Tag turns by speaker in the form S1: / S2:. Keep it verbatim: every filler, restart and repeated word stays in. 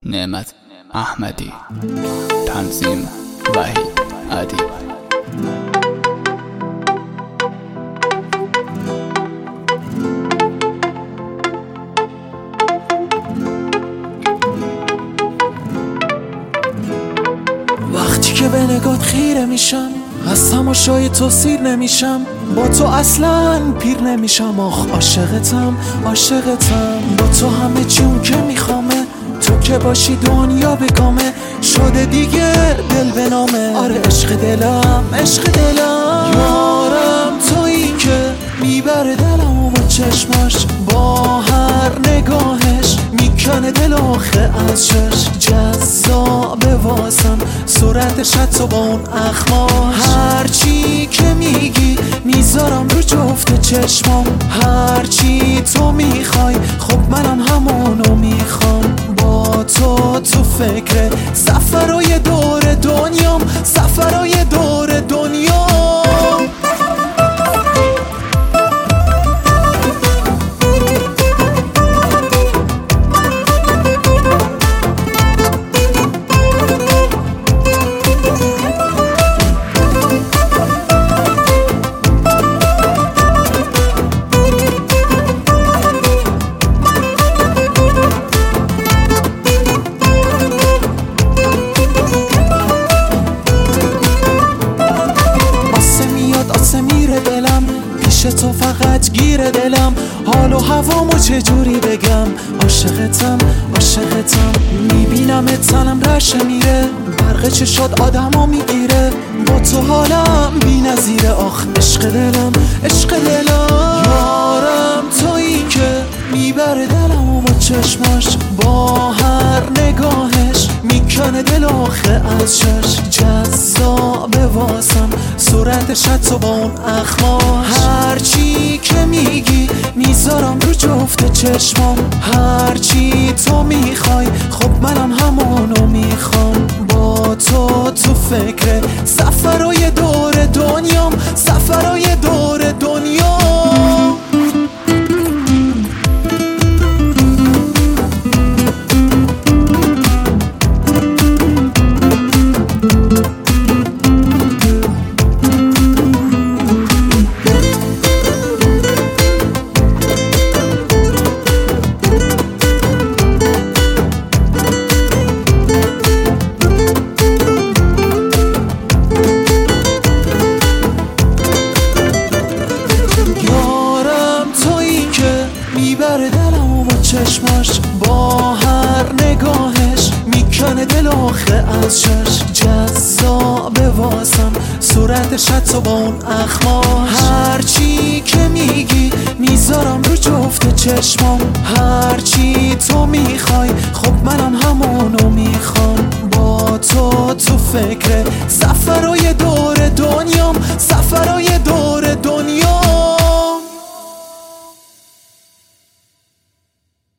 S1: نعمت احمدی. تنظیم وحید ادیب.
S2: وقتی که به نگات خیره میشم، از تماشای تو سیر نمیشم، با تو اصلا پیر نمیشم. آخ عاشقتم عاشقتم، با تو همه چیم که میخوامه، تو که باشی دنیا بگامه، شده دیگه دل به نامه. آره عشق دلم عشق دلم، یارم تویی که میبره دلم و با چشماش، با هر نگاهش میکنه دل آخه از شش. جذابه واسم صورتش حتی با اون اخماش، هرچی که میگی میذارم رو جفت چشمام، هرچی تو میخوای خب منم همونو میخوام. با تو تو فکر سفرهای دور دنیام، سفرهای دور دنیام. تو فقط گیر دلم، حال و هوامو چجوری بگم. عاشقتم عاشقتم، میبینم تنم رشه میره، برق چشات آدمو میگیره، با تو حالم بی نظیره. آخ عشق دلم عشق دلم، یارم تویی که میبره دلمو با چشماش، با هر نگاهش میکنه دل آخه از شش. جذابه واسم صورتش حتی با اون اخماش، هرچی که میگی میذارم رو جفت چشمام، هرچی تو میخوای خب منم همونو میخوام. با تو تو فکر سفرهای دور دنیام، سفرهای دور دنیام. میبره دلمو با چشماش، با هر نگاهش میکنه دل آخه از شش. جذابه واسم صورتش حتی با اون اخماش، هرچی که میگی میذارم رو جفت چشمام، هرچی تو